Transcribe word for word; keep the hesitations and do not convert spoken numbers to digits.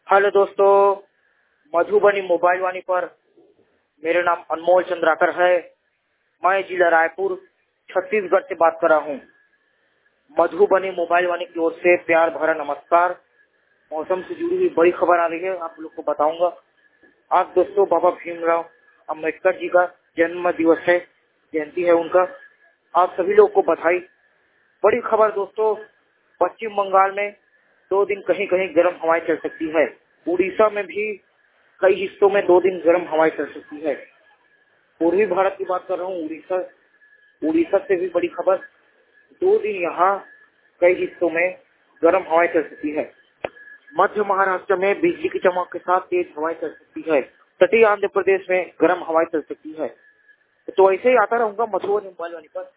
Hello दोस्तों, Madhubani mobile वाणी पर मेरा नाम अनमोल चंद्राकर है। मैं जिला रायपुर छत्तीसगढ़ से बात कर रहा हूँ। मधुबनी मोबाइल वाणी की ओर से प्यार भरा नमस्कार। मौसम से जुड़ी हुई बड़ी खबर आ रही है, आप लोग को बताऊंगा। आज दोस्तों बाबा भीमराव अम्बेडकर जी का जन्म दिवस है, जयंती है उनका। आप सभी लोग को बधाई। बड़ी खबर दोस्तों, पश्चिम बंगाल में दो दिन कहीं कहीं गर्म हवाएं चल सकती है। उड़ीसा में भी कई हिस्सों में दो दिन गर्म हवाएं चल सकती है। पूर्वी भारत की बात कर रहा हूँ, उड़ीसा उड़ीसा से भी बड़ी खबर, दो दिन यहाँ कई हिस्सों में गर्म हवाएं चल सकती है। मध्य महाराष्ट्र में बिजली की चमक के साथ तेज हवाएं चल सकती है। तटीय आंध्र प्रदेश में गर्म हवाएं चल सकती है। तो ऐसे ही आता रहूंगा मधुबनी मोबाइल वाणी पर।